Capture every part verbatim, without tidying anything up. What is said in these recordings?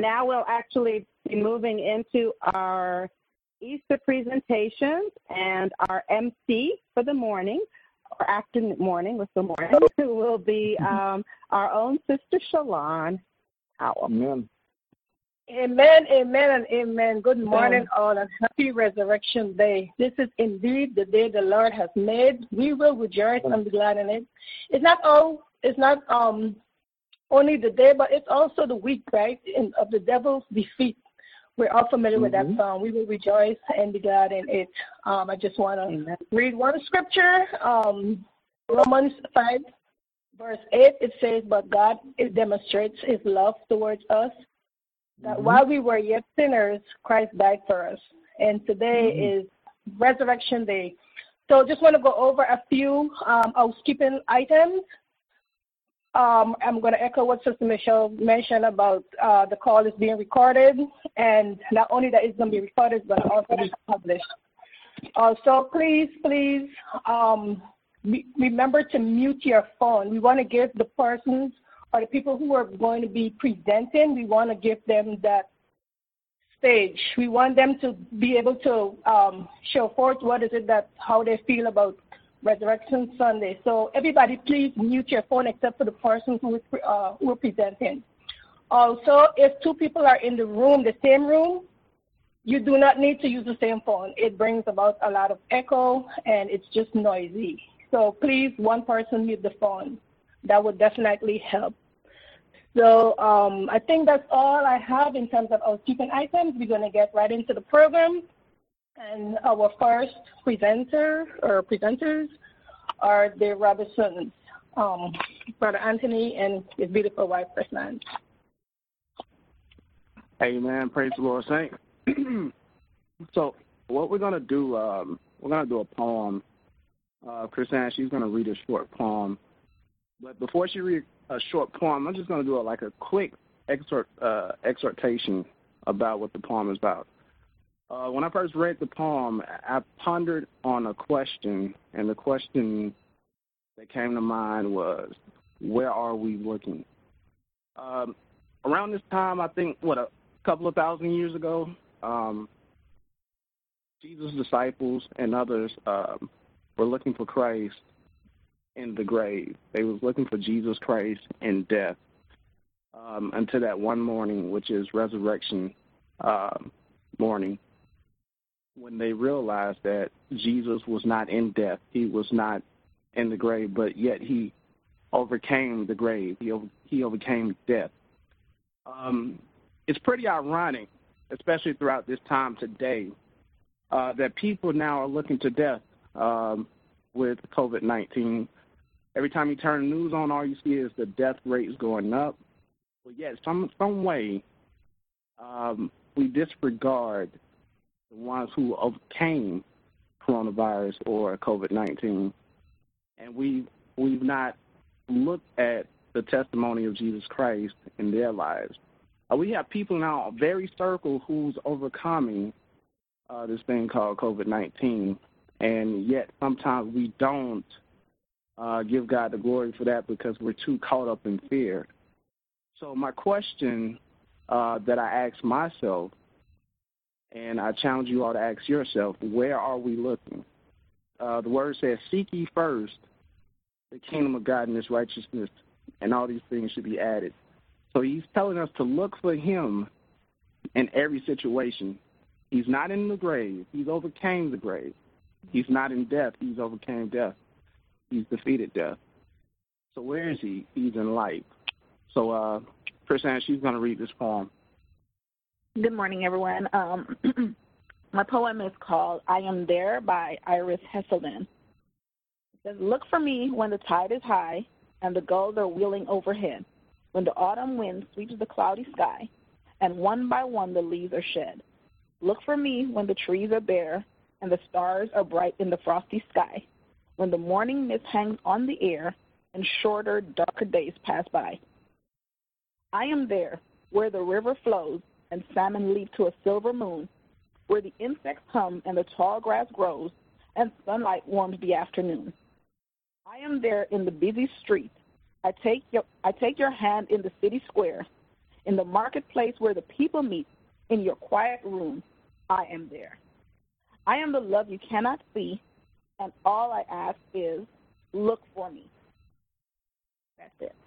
now we'll actually be moving into our Easter presentations, and our M C for the morning, or afternoon morning with the morning, will be um, our own Sister Shalon Howell. Amen. Amen, amen, and amen. Good morning, all, and happy Resurrection Day. This is indeed the day the Lord has made. We will rejoice and be glad in it. It's not all. It's not um only the day, but it's also the week, right, in, of the devil's defeat. We're all familiar mm-hmm. with that song. We will rejoice and be glad in it. Um, I just want to read one scripture, um, Romans five, verse eight. It says, "But God it demonstrates His love towards us, that mm-hmm. while we were yet sinners, Christ died for us." And today mm-hmm. is Resurrection Day. So just want to go over a few um, housekeeping items. Um, I'm going to echo what Sister Michelle mentioned about uh, the call is being recorded, and not only that it's going to be recorded, but also be published. Also, please, please um, be, remember to mute your phone. We want to give the persons or the people who are going to be presenting, we want to give them that stage. We want them to be able to um, show forth what is it that, how they feel about Resurrection Sunday. So everybody, please mute your phone except for the person who is uh, who are presenting. Also, if two people are in the room, the same room, you do not need to use the same phone. It brings about a lot of echo and it's just noisy. So please, one person mute the phone. That would definitely help. So um, I think that's all I have in terms of housekeeping items. We're going to get right into the program. And our first presenter or presenters are the Robertsons, um, Brother Anthony and his beautiful wife, Kristan. Amen. Praise the Lord, Saint. So what we're going to do, um, we're going to do a poem. Uh, Kristan, she's going to read a short poem. But before she reads a short poem, I'm just going to do a, like a quick exhort, uh, exhortation about what the poem is about. Uh, when I first read the poem, I pondered on a question, and the question that came to mind was, where are we looking? Um, around this time, I think, what, a couple of thousand years ago, um, Jesus' disciples and others um, were looking for Christ in the grave. They was looking for Jesus Christ in death um, until that one morning, which is resurrection uh, morning, when they realized that Jesus was not in death. He was not in the grave, but yet he overcame the grave. He, over, he overcame death. Um, it's pretty ironic, especially throughout this time today, uh, that people now are looking to death um, with COVID nineteen. Every time you turn the news on, all you see is the death rates going up. But yet, some some way, um, we disregard the ones who overcame coronavirus or COVID nineteen, and we we've not looked at the testimony of Jesus Christ in their lives. Uh, we have people now, a very circle, who's overcoming uh, this thing called COVID nineteen, and yet sometimes we don't uh, give God the glory for that because we're too caught up in fear. So my question uh, that I ask myself, and I challenge you all to ask yourself, where are we looking? Uh, the word says, seek ye first the kingdom of God and his righteousness, and all these things should be added. So he's telling us to look for him in every situation. He's not in the grave. He's overcame the grave. He's not in death. He's overcame death. He's defeated death. So where is he? He's in life. So, uh, Kristan, she's going to read this poem. Good morning, everyone. Um, my poem is called I Am There by Iris Hesselden. It says, look for me when the tide is high and the gulls are wheeling overhead, when the autumn wind sweeps the cloudy sky, and one by one the leaves are shed. Look for me when the trees are bare and the stars are bright in the frosty sky, when the morning mist hangs on the air and shorter, darker days pass by. I am there where the river flows and salmon leap to a silver moon, where the insects hum and the tall grass grows and sunlight warms the afternoon. I am there in the busy street. I take your, I take your hand in the city square, In the marketplace where the people meet, in your quiet room, I am there. I am the love you cannot see, and all I ask is, look for me. That's it.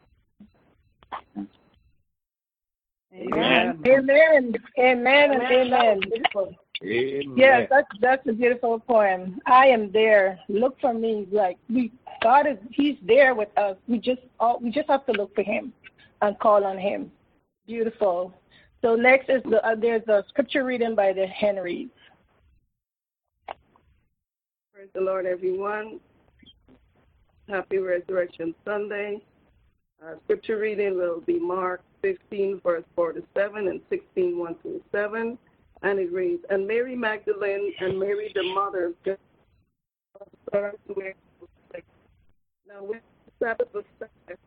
Amen. Amen. Amen and amen. Amen. Yes, that's that's a beautiful poem. I am there. Look for me. Like we, God is, He's there with us. We just all, we just have to look for Him and call on Him. Beautiful. So next is the uh, there's a scripture reading by the Henrys. Praise the Lord, everyone. Happy Resurrection Sunday. Uh, scripture reading will be Mark fifteen, verse four to seven, and sixteen, one through seven. And it reads, And Mary Magdalene and Mary the mother of God started to wear the Now when the Sabbath was set,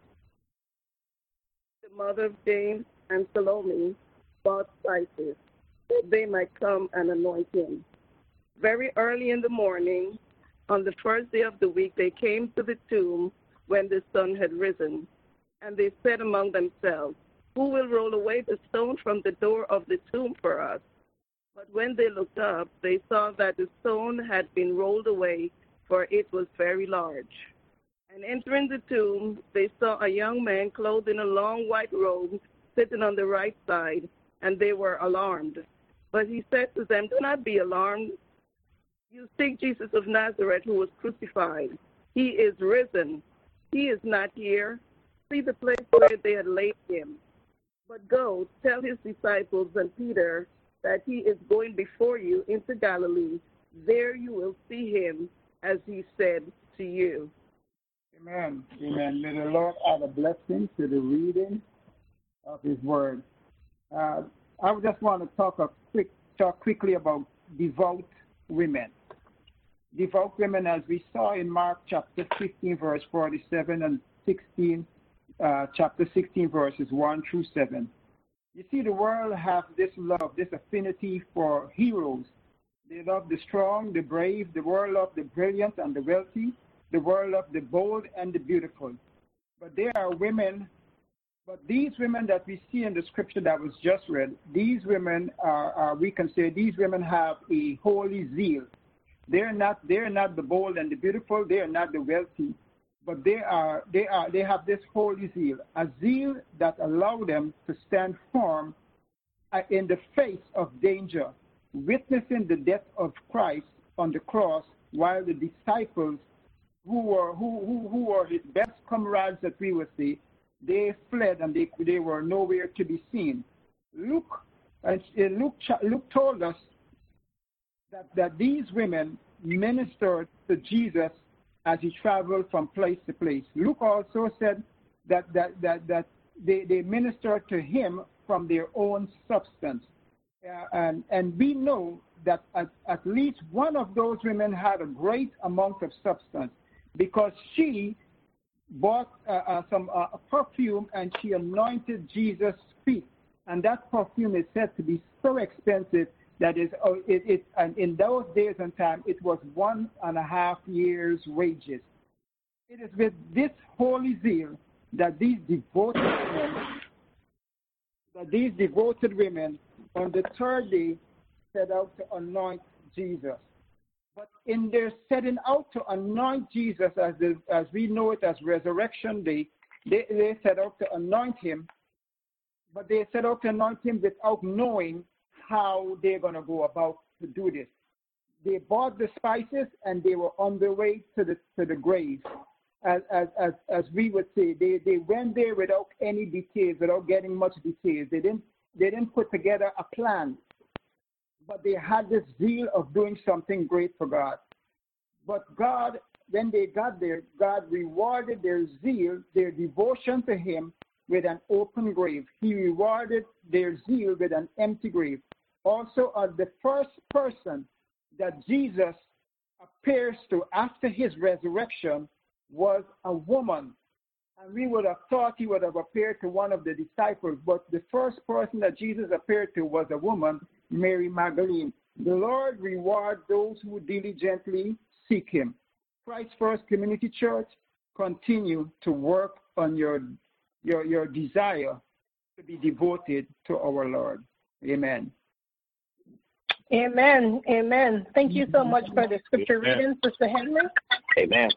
the mother of James and Salome bought spices, that they might come and anoint him. Very early in the morning, on the first day of the week, they came to the tomb when the sun had risen. And they said among themselves, Who will roll away the stone from the door of the tomb for us? But when they looked up, they saw that the stone had been rolled away, for it was very large. And entering the tomb, they saw a young man clothed in a long white robe, sitting on the right side, and they were alarmed. But he said to them, Do not be alarmed. You seek Jesus of Nazareth, who was crucified. He is risen. He is not here. See the place where they had laid him. But go, tell his disciples and Peter that he is going before you into Galilee. There you will see him, as he said to you. Amen. Amen. May the Lord add a blessing to the reading of his word. Uh, I just want to talk a quick talk quickly about devout women. Devout women, as we saw in Mark chapter fifteen, verse forty-seven, and sixteen, uh, chapter sixteen, verses one through seven. You see, the world has this love, this affinity for heroes. They love the strong, the brave. The world loves the brilliant and the wealthy. The world loves the bold and the beautiful. But there are women, but these women that we see in the scripture that was just read, these women are, are we can say, these women have a holy zeal. They're not, they're not the bold and the beautiful. They are not the wealthy. But they are, they are, they have this holy zeal, a zeal that allows them to stand firm in the face of danger, witnessing the death of Christ on the cross, while the disciples, who were who who, who were his best comrades, that we would say, they fled and they they were nowhere to be seen. Luke, and Luke, Luke told us that that these women ministered to Jesus as he traveled from place to place. Luke also said that that that, that they, they ministered to him from their own substance. Uh, and, and we know that at, at least one of those women had a great amount of substance, because she bought uh, uh, some uh, perfume and she anointed Jesus' feet. And that perfume is said to be so expensive that is, uh, it, it, and in those days and time, it was one and a half years' wages. It is with this holy zeal that these devoted women, that these devoted women on the third day set out to anoint Jesus. But in their setting out to anoint Jesus, as, the, as we know it as Resurrection Day, they, they set out to anoint him, but they set out to anoint him without knowing how they're going to go about to do this. They bought the spices and they were on their way to the to the grave. As as as, as we would say, they, they went there without any details, without getting much details. They didn't they didn't put together a plan, but they had this zeal of doing something great for God. But God, when they got there, God rewarded their zeal, their devotion to him, with an open grave. He rewarded their zeal with an empty grave. Also, as the first person that Jesus appears to after his resurrection was a woman. And we would have thought he would have appeared to one of the disciples, but the first person that Jesus appeared to was a woman, Mary Magdalene. The Lord reward those who diligently seek him. Christ First Community Church, continue to work on your, your, your desire to be devoted to our Lord. Amen. Amen. Amen. Thank you so much for the scripture reading, Sister Henry. Amen.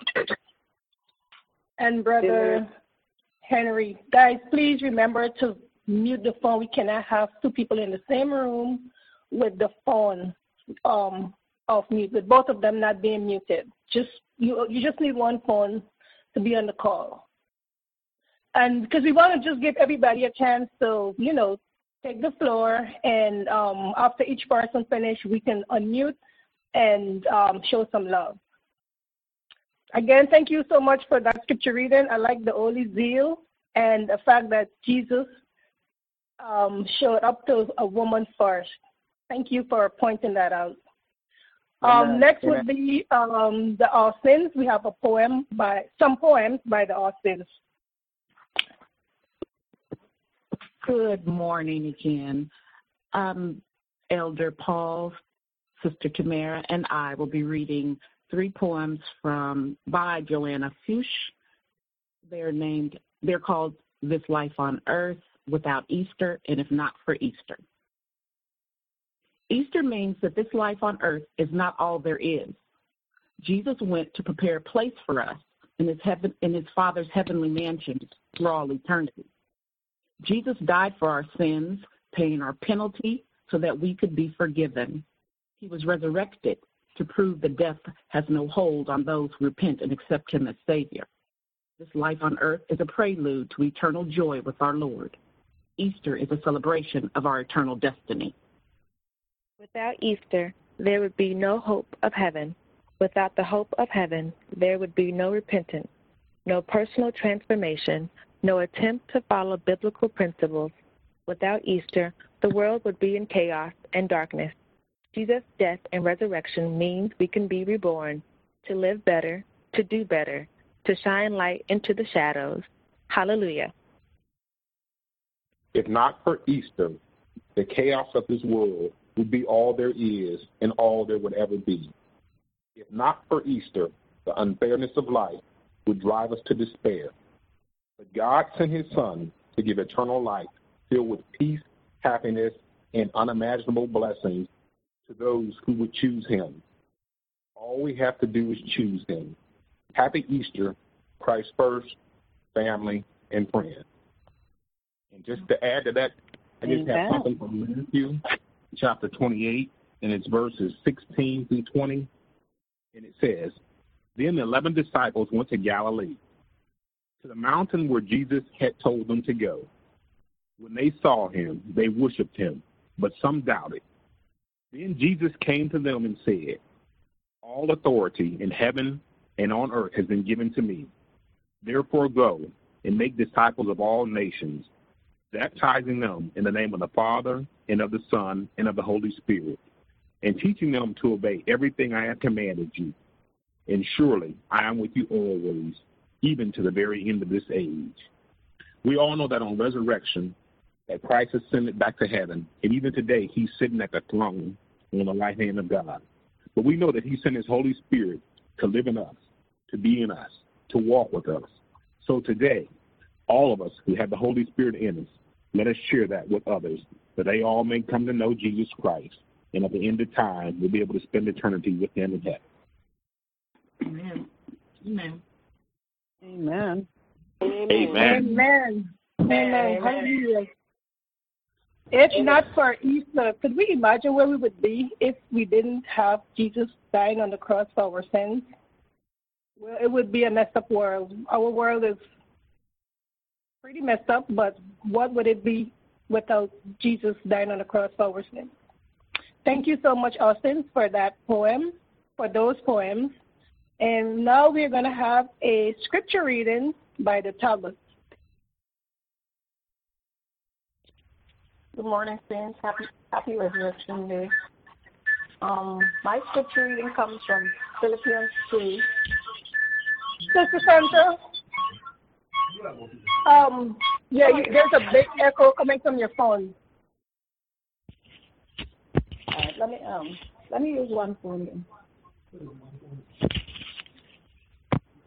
And Brother Amen. Henry. Guys, please remember to mute the phone. We cannot have two people in the same room with the phone um, off mute, with both of them not being muted. Just you, you just need one phone to be on the call. And because we want to just give everybody a chance to, you know, take the floor, and um, after each person finish, we can unmute and um, show some love. Again, thank you so much for that scripture reading. I like the holy zeal and the fact that Jesus um, showed up to a woman first. Thank you for pointing that out. Um, next Amen. Would be um, the Austins. We have a poem by, some poems by the Austins. Good morning again. Um, Elder Paul, Sister Tamara, and I will be reading three poems from by Joanna Fuchs. They're named, they're called This Life on Earth, Without Easter, and If Not for Easter. Easter means that this life on earth is not all there is. Jesus went to prepare a place for us in his, heaven, in his Father's heavenly mansions for all eternity. Jesus died for our sins, paying our penalty so that we could be forgiven. He was resurrected to prove that death has no hold on those who repent and accept him as Savior. This life on earth is a prelude to eternal joy with our Lord. Easter is a celebration of our eternal destiny. Without Easter, there would be no hope of heaven. Without the hope of heaven, there would be no repentance, no personal transformation, no attempt to follow biblical principles. Without Easter, the world would be in chaos and darkness. Jesus' death and resurrection means we can be reborn, to live better, to do better, to shine light into the shadows. Hallelujah. If not for Easter, the chaos of this world would be all there is and all there would ever be. If not for Easter, the unfairness of life would drive us to despair. But God sent his Son to give eternal life filled with peace, happiness, and unimaginable blessings to those who would choose him. All we have to do is choose him. Happy Easter, Christ first, family, and friends. And just to add to that, I just have something from Matthew chapter twenty-eight, and it's verses sixteen through twenty. And it says, Then the eleven disciples went to Galilee, to the mountain where Jesus had told them to go. When they saw him, they worshipped him, but some doubted. Then Jesus came to them and said, All authority in heaven and on earth has been given to me. Therefore go and make disciples of all nations, baptizing them in the name of the Father and of the Son and of the Holy Spirit, and teaching them to obey everything I have commanded you. And surely I am with you always, even to the very end of this age. We all know that on resurrection, that Christ ascended back to heaven, and even today he's sitting at the throne on the right hand of God. But we know that he sent his Holy Spirit to live in us, to be in us, to walk with us. So today, all of us who have the Holy Spirit in us, let us share that with others, that they all may come to know Jesus Christ, and at the end of time, we'll be able to spend eternity with him in heaven. Amen. Amen. Amen. Amen. Amen. Amen. Hallelujah. If not for Easter, could we imagine where we would be if we didn't have Jesus dying on the cross for our sins? Well, it would be a messed up world. Our world is pretty messed up, but what would it be without Jesus dying on the cross for our sins? Thank you so much, Austin, for that poem, for those poems. And now we're going to have a scripture reading by the Talmud. Good morning, saints. Happy, happy Resurrection Day. Um, my scripture reading comes from Philippians three. Sister Sandra? Um, yeah, you, there's a big echo coming from your phone. All right, let me um, let me use one phone then.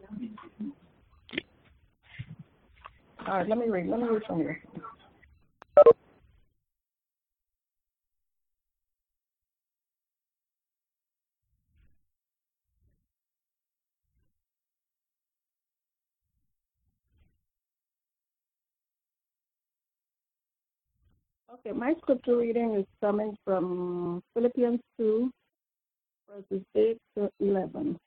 All right, let me read. Let me read from here. Okay, my scripture reading is coming from Philippians two, verses eight to eleven.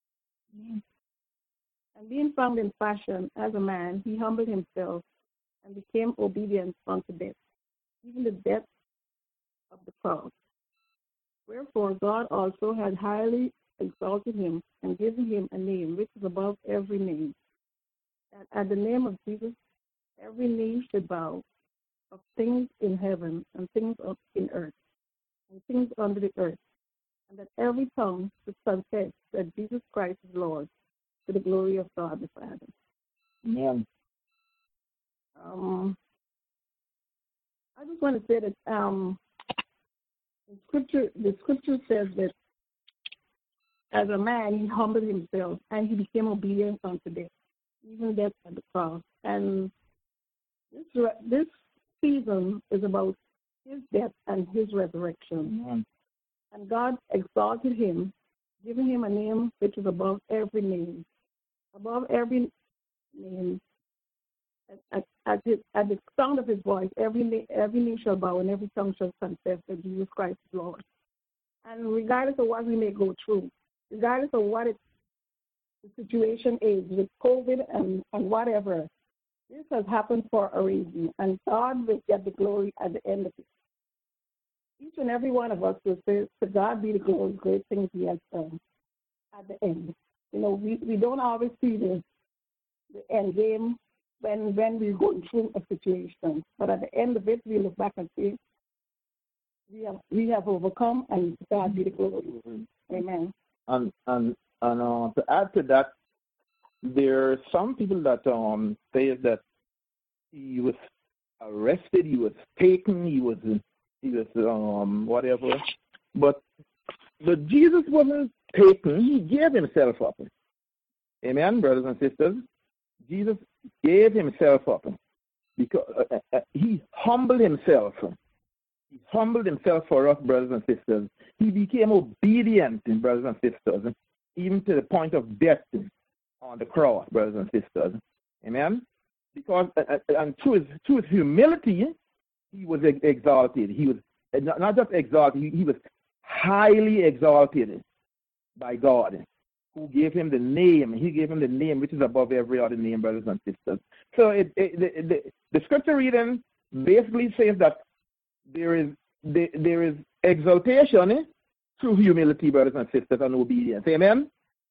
And being found in fashion as a man, he humbled himself and became obedient unto death, even the death of the cross. Wherefore God also had highly exalted him and given him a name which is above every name, that at the name of Jesus every knee should bow, of things in heaven and things up in earth and things under the earth, and that every tongue should confess that Jesus Christ is Lord, to the glory of God the Father. Amen. Um, I just want to say that um, the scripture, the scripture says that as a man he humbled himself and he became obedient unto death, even death at the cross. And this this season is about his death and his resurrection. Amen. And God exalted him, giving him a name which is above every name. Above every name, at, at, his, at the sound of his voice, every knee, every knee shall bow and every tongue shall confess that Jesus Christ is Lord. And regardless of what we may go through, regardless of what it, the situation is with COVID and, and whatever, this has happened for a reason, and God will get the glory at the end of it. Each and every one of us will say, to God be the glory, great things he has done at the end. You know, we, we don't always see the, the end game when, when we're going through a situation. But at the end of it, we look back and say, we have, we have overcome, and to God be the glory. Amen. And, and, and uh, to add to that, there are some people that um say that he was arrested, he was taken, he was he was um whatever, but but Jesus wasn't taken; he gave himself up. Amen, brothers and sisters. Jesus gave himself up because uh, uh, he humbled himself. He humbled himself for us, brothers and sisters. He became obedient, brothers and sisters, even to the point of death on the cross, brothers and sisters. Amen? Because, uh, and through his, through his humility, he was exalted. He was not just exalted, he, he was highly exalted by God, who gave him the name. He gave him the name which is above every other name, brothers and sisters. So it, it, the, the, the scripture reading basically says that there is there, there is exaltation through humility, brothers and sisters, and obedience. Amen?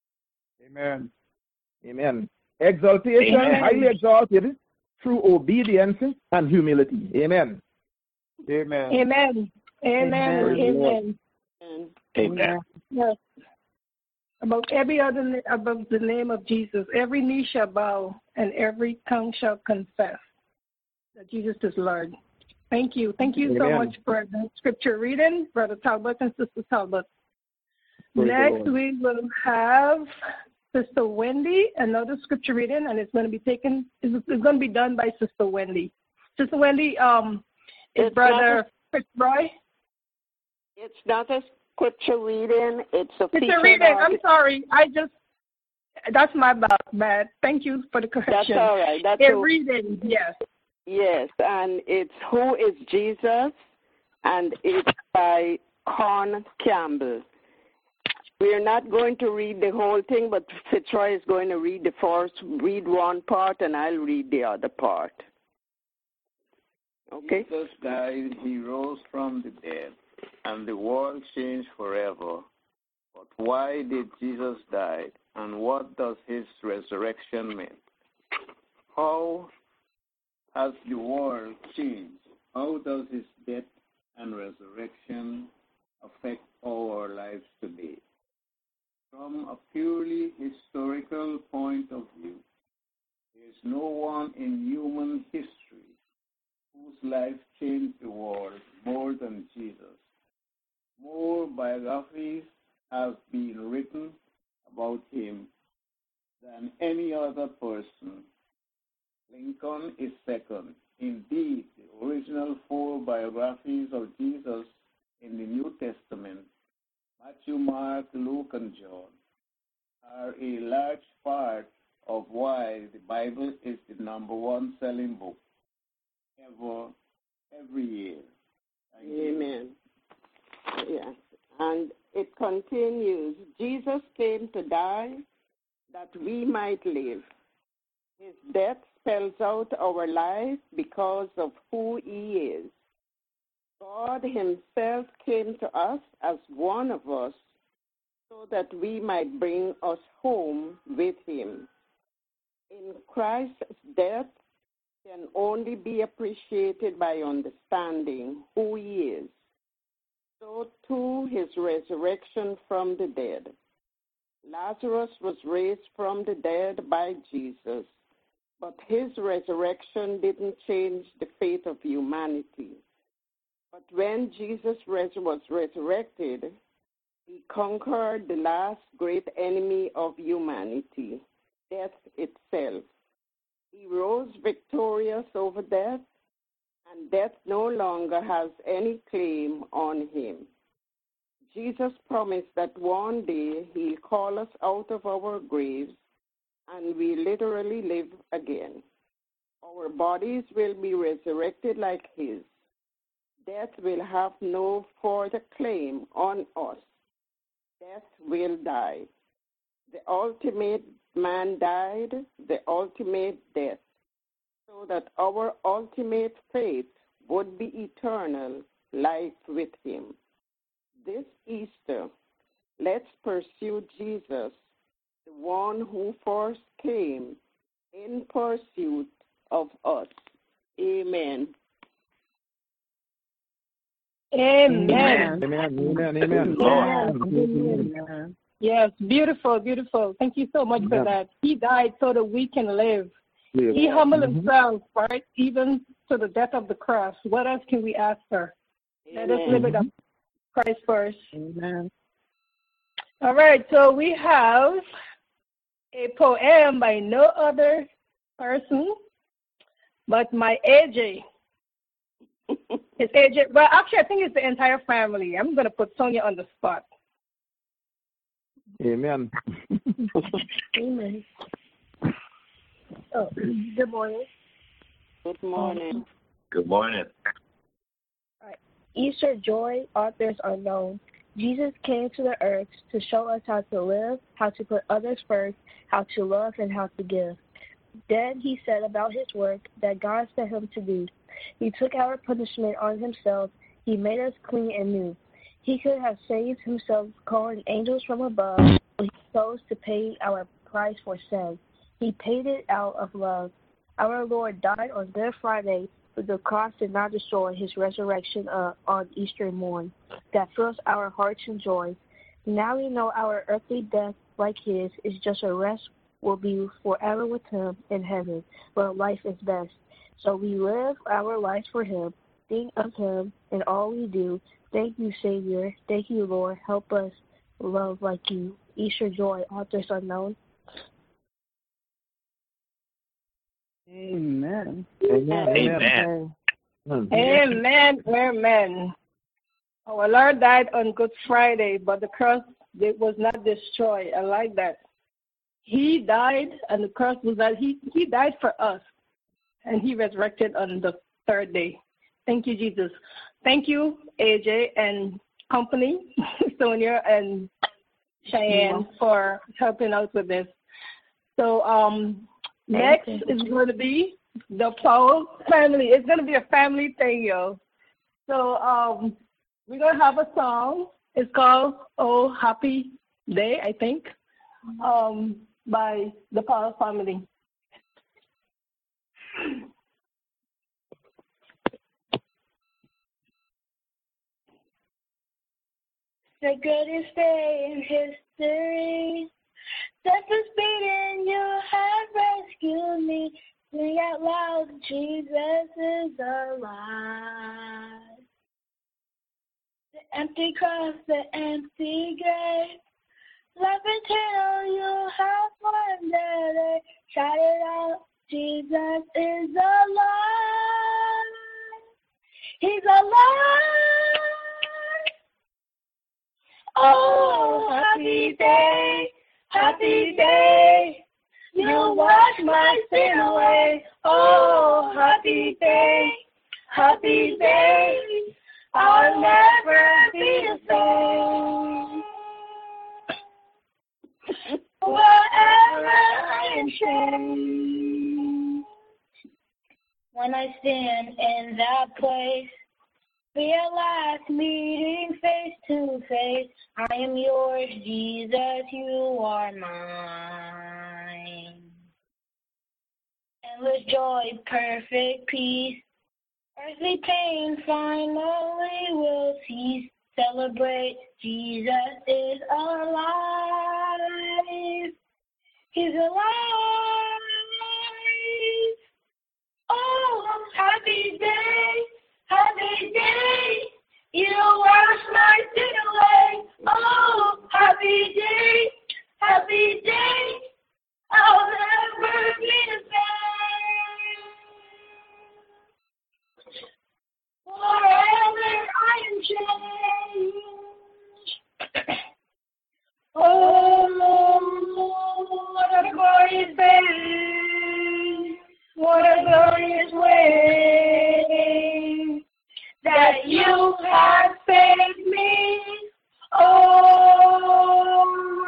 Amen. Amen. Exaltation, Amen. Highly exalted through obedience and humility. Amen. Amen. Amen. Amen. Amen. Amen. Amen. Yes. About every other, above the name of Jesus, every knee shall bow and every tongue shall confess that Jesus is Lord. Thank you. Thank you so Amen. much for the scripture reading, Brother Talbot and Sister Talbot. Praise Next, we will have Sister Wendy, another scripture reading, and it's going to be taken, it's, it's going to be done by Sister Wendy. Sister Wendy, um, is it's Brother Fitzroy? It's not a scripture reading, it's a It's a reading. I'm sorry. I just, that's my bad. Thank you for the correction. That's all right. That's a a reading, yes. Yes, and it's Who is Jesus? And it's by Con Campbell. We are not going to read the whole thing, but Fitzroy is going to read the first, read one part, and I'll read the other part. Okay? Jesus died, he rose from the dead, and the world changed forever. But why did Jesus die, and what does his resurrection mean? How has the world changed? How does his death and resurrection affect our lives today? From a purely historical point of view, there is no one in human history whose life changed the world more than Jesus. More biographies have been written about him than any other person. Lincoln is second Indeed, the original four biographies of Jesus in the New Testament, Matthew, Mark, Luke, and John, are a large part of why the Bible is the number one selling book ever, every year. Thank Amen. You. Yes. And it continues, Jesus came to die that we might live. His death spells out our life because of who he is. God himself came to us as one of us so that we might bring us home with him. In Christ's death can only be appreciated by understanding who he is. So too his resurrection from the dead. Lazarus was raised from the dead by Jesus, but his resurrection didn't change the fate of humanity. But when Jesus res- was resurrected, he conquered the last great enemy of humanity, death itself. He rose victorious over death, and death no longer has any claim on him. Jesus promised that one day he'll call us out of our graves and we literally live again. Our bodies will be resurrected like his. Death will have no further claim on us. Death will die. The ultimate man died, the ultimate death, so that our ultimate fate would be eternal life with him. This Easter, let's pursue Jesus, the one who first came in pursuit of us. Amen. Amen. Amen. Amen. Amen. Amen. Amen. Yes, beautiful, beautiful. Thank you so much for that. He died so that we can live. Live. He humbled Mhm. himself, right, even to the death of the cross. What else can we ask for? Let us live it up. Christ first. Amen. All right, so we have a poem by no other person but my A J. It's A J. Well, actually, I think it's the entire family. I'm going to put Sonia on the spot. Amen. Amen. Oh, good morning. Good morning. Good morning. All right. Easter joy, authors unknown. Jesus came to the earth to show us how to live, how to put others first, how to love, and how to give. Then he said about his work that God sent him to do. He took our punishment on himself. He made us clean and new. He could have saved himself calling angels from above, but he chose to pay our price for sin. He paid it out of love. Our Lord died on Good Friday, but the cross did not destroy his resurrection uh, on Easter morn. That fills our hearts in joy. Now we know our earthly death, like his, is just a rest. We'll be forever with him in heaven, where life is best. So we live our lives for him, think of him in all we do. Thank you, Savior. Thank you, Lord. Help us love like you. Easter joy, authors unknown. Amen. Amen. Amen. Amen. Amen. Our Lord died on Good Friday, but the cross it was not destroyed. I like that. He died, and the cross was that he, he died for us, and he resurrected on the third day. Thank you, Jesus. Thank you, A J and company, Sonia and Cheyenne, for helping out with this. So um, next is going to be the Powell family. It's going to be a family thing, yo. So um, we're going to have a song. It's called Oh Happy Day, I think, um, by the Powell family. The greatest day in history. Death is beating, you have rescued me. Sing out loud, Jesus is alive. The empty cross, the empty grave. Life eternal, you have won the day. Shout it out, Jesus is alive. He's alive. Oh, happy day, happy day. You wash my sin away. Oh, happy day, happy day. I'll never be the same. Wherever I am changed, when I stand in that place, realize meeting face to face, I am yours, Jesus, you are mine. Endless joy, perfect peace, earthly pain finally will cease. Celebrate, Jesus is alive. He's alive. Oh, happy day, happy day. You wash my sin away. Oh, happy day, happy day. I'll never be the same. Forever I am changed. Oh, what a glorious day. What a glorious way that you have saved me. Oh,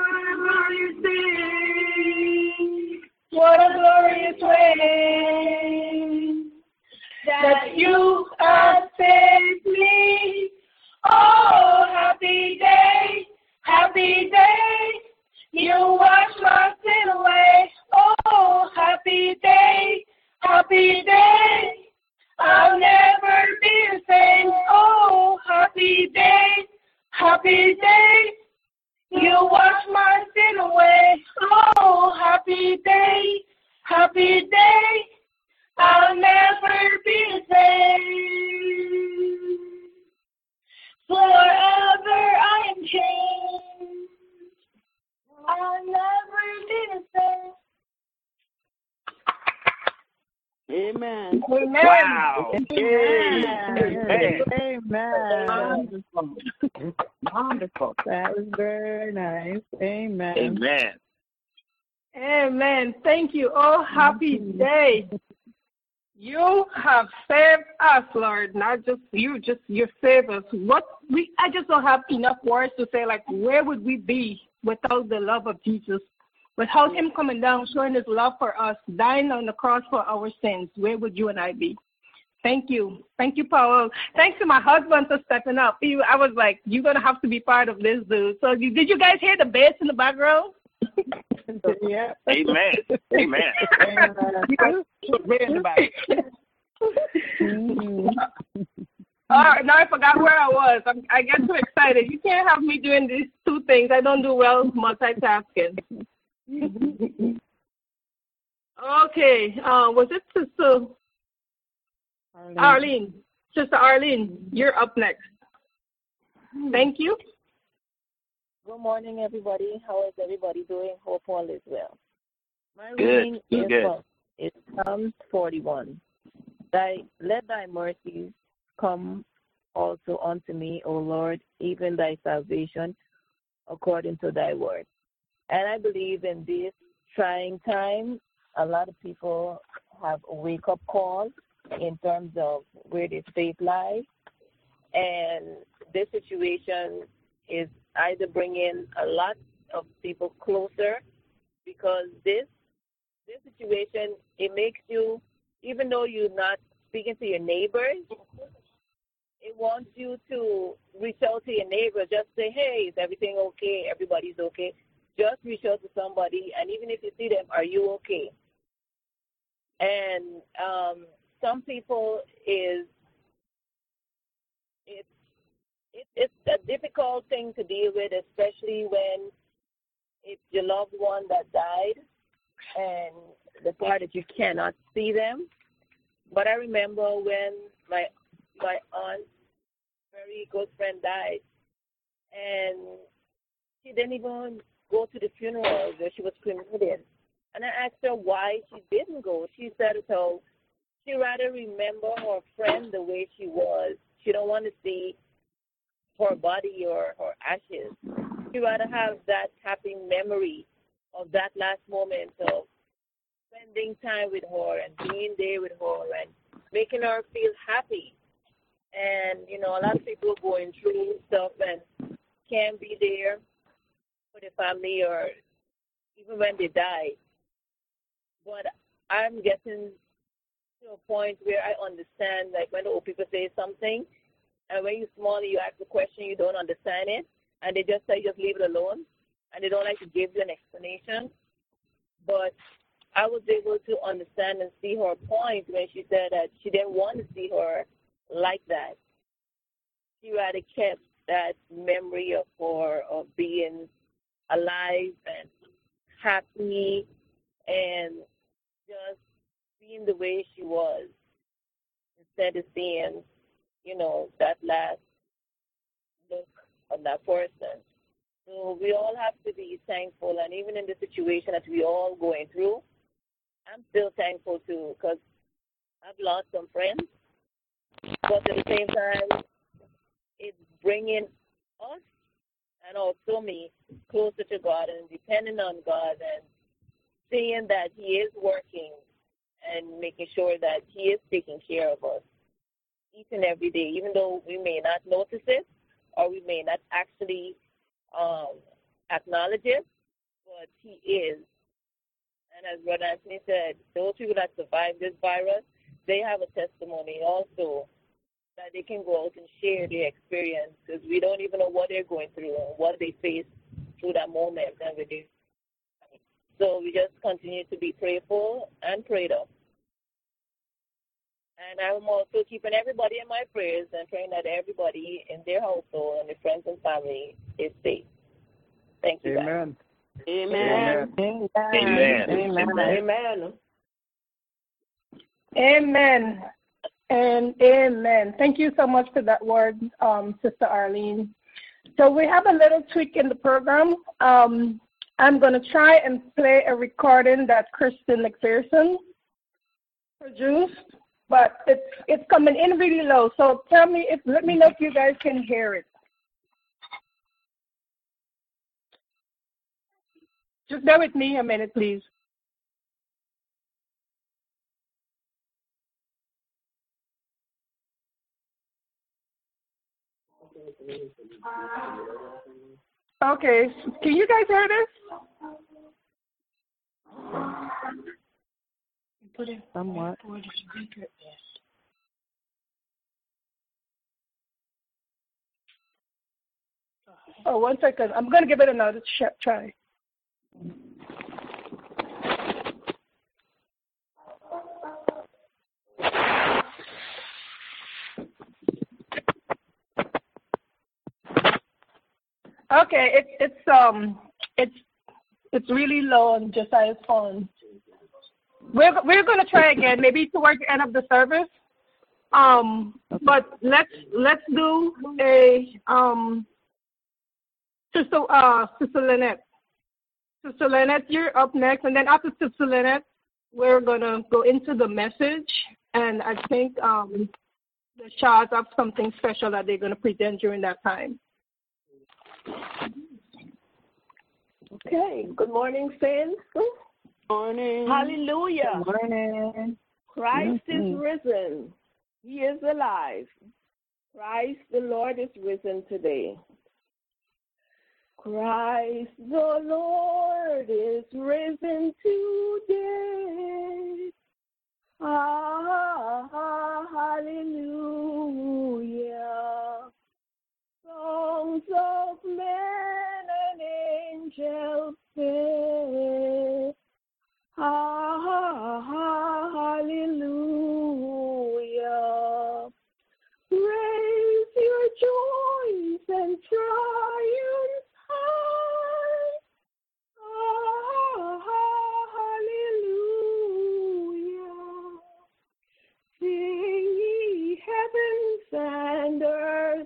what a glorious day. What a glorious way that you have saved me. Oh, happy day, happy day. You wash my sin away. Oh, happy day, happy day. I'll never be the same. Oh, happy day, happy day. You wash my sin away. Oh, happy day, happy day. I'll never be the same. Forever I am changed. I'll never be the same. Amen. Amen. Wow. Amen. Amen. Wonderful. Wonderful. That was very nice. Amen. Amen. Amen. Thank you. Oh, happy day. You have saved us, Lord. Not just you, just you saved us. What we I just don't have enough words to say, like, where would we be without the love of Jesus? Without him coming down, showing his love for us, dying on the cross for our sins, where would you and I be? Thank you. Thank you, Paul. Thanks to my husband for stepping up. He, I was like, you're going to have to be part of this, dude. So you, did you guys hear the bass in the background? Yeah. Amen. Amen. All right, now I forgot where I was. I'm, I get too excited. You can't have me doing these two things. I don't do well multitasking. Okay. Uh, was it Sister Arlene. Arlene? Sister Arlene, you're up next. Thank you. Good morning, everybody. How is everybody doing? Hope all is well. My good. reading is good. from is Psalms forty-one. Thy let thy mercies come also unto me, O Lord, even thy salvation according to thy word. And I believe in this trying time, a lot of people have a wake-up call in terms of where their faith lies. And this situation is either bringing a lot of people closer, because this this situation, it makes you, even though you're not speaking to your neighbors, it wants you to reach out to your neighbor, just say, hey, is everything okay? Everybody's okay. Just reach out to somebody, and even if you see them, are you okay? And um, some people is, it's, it, it's a difficult thing to deal with, especially when it's your loved one that died and the part that you cannot see them. But I remember when my my aunt's very good friend died, and she didn't even go to the funeral where she was cremated. And I asked her why she didn't go. She said so She rather remember her friend the way she was. She don't want to see her body or her ashes. She rather have that happy memory of that last moment of spending time with her and being there with her and making her feel happy. And, you know, a lot of people going through stuff and can't be there for the family or even when they die. But I'm getting to a point where I understand, like when the old people say something, and when you're small, you ask a question, you don't understand it, and they just say just leave it alone, and they don't like to give you an explanation. But I was able to understand and see her point when she said that she didn't want to see her like that. She rather kept that memory of her of being alive and happy and just being the way she was instead of seeing, you know, that last look of that person. So we all have to be thankful, and even in the situation that we all going through, I'm still thankful too, because I've lost some friends, but at the same time, it's bringing us and also me closer to God and depending on God and seeing that He is working and making sure that He is taking care of us each and every day, even though we may not notice it or we may not actually um, acknowledge it, but He is. And as Brother Anthony said, those people that survived this virus, they have a testimony also that they can go out and share their experience, because we don't even know what they're going through and what they face through that moment. And we do. So we just continue to be prayerful and prayed up. And I'm also keeping everybody in my prayers and praying that everybody in their household and their friends and family is safe. Thank you, Amen. guys. Amen. Amen. Amen. Amen. Amen. And amen. Thank you so much for that word, um, Sister Arlene. So we have a little tweak in the program. Um, I'm going to try and play a recording that Kristen McPherson produced, but it's it's coming in really low. So tell me if let me know if you guys can hear it. Just bear with me a minute, please. Okay, can you guys hear this? Put it somewhat. Oh, one second. I'm going to give it another try. Okay, it's it's um it's it's really low on Josiah's phone. We're we're gonna try again, maybe towards the end of the service. Um, but let's let's do a um Sister uh Sister Lynette. Sister Lynette, you're up next, and then after Sister Lynette, we're gonna go into the message, and I think um the Shahs have something special that they're gonna present during that time. Okay. Good morning, saints. Good morning. Hallelujah. Good morning. Christ Mm-hmm. is risen. He is alive. Christ the Lord is risen today. Christ the Lord is risen today. Ah, hallelujah. Songs of men and angels sing. Ah, hallelujah. Raise your joys and triumphs high. Ah, hallelujah. Sing ye heavens and earth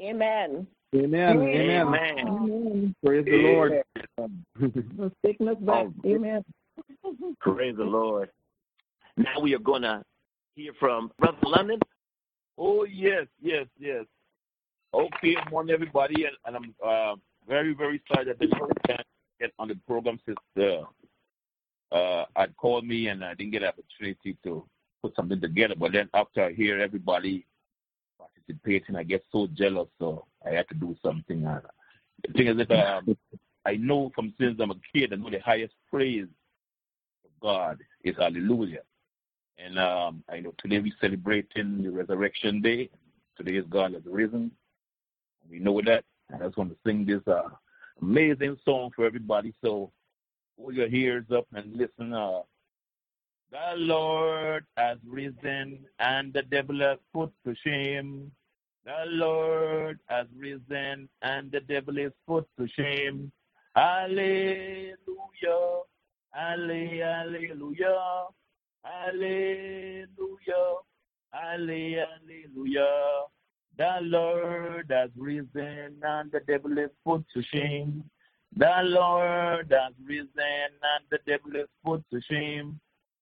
Amen. Amen. Amen. Amen. Amen. Praise the Lord. The sickness back. Amen. Praise the Lord. Now we are going to hear from Brother London. Oh, yes, yes, yes. Okay, good morning, everybody. And, and I'm uh, very, very sorry that the can't get on the program since uh, uh, I'd called me and I didn't get an opportunity to put something together. But then after I hear everybody participating, I get so jealous, so I had to do something. Uh, the thing is that um, I know from since I'm a kid, I know the highest praise of God is hallelujah. And um, I know today we're celebrating the Resurrection Day. Today is God has risen. We know that. And I just want to sing this uh, amazing song for everybody. So hold your ears up and listen. Uh, the Lord has risen and the devil has put to shame. The Lord has risen and the devil is put to shame. Hallelujah. Hallelujah. Hallelujah. Hallelujah. The Lord has risen and the devil is put to shame. The Lord has risen and the devil is put to shame.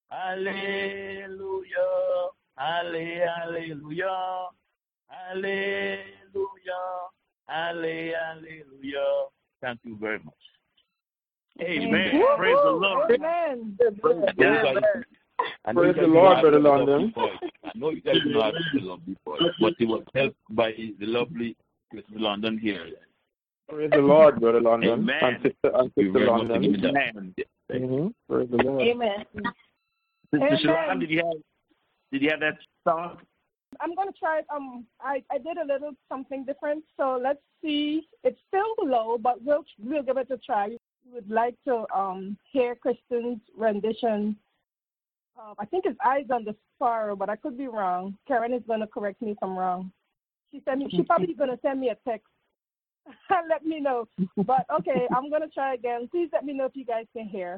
Hallelujah. Hallelujah. Hallelujah. Hallelujah. Thank you very much. Amen. Praise the Lord. Amen. Praise Amen. Praise the Lord, Brother London. I know you guys know how to do lovely voice, but it was helped by the lovely Mister London here. Praise the Lord, Brother London. Amen. And Sister, and Sister London. Amen. Mm-hmm. Praise the Lord. Amen. Sister Shalom, did you have did you have that song? I'm going to try it. Um, I, I did a little something different, so let's see. It's still low, but we'll we'll give it a try. We would like to um hear Kristen's rendition. Uh, I think it's Eyes on the Sparrow, but I could be wrong. Karen is going to correct me if I'm wrong. She sent me. She probably going to send me a text and let me know. But okay, I'm going to try again. Please let me know if you guys can hear.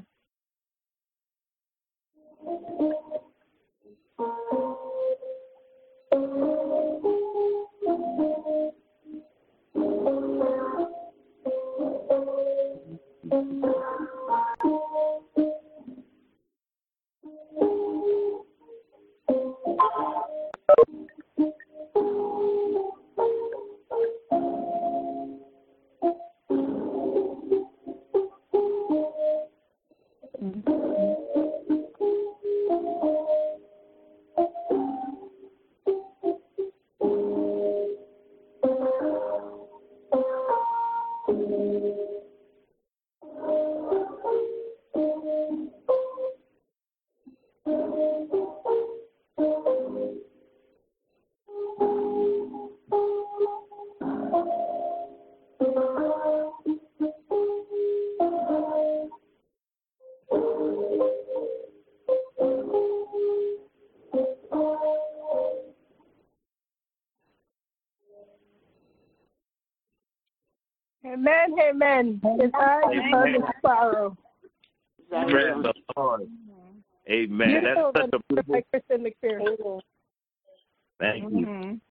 Amen, amen. It's Eyes on the Sparrow. Praise the Lord. Amen. Beautiful, That's such a beautiful. by Kristen McPherson. Thank you.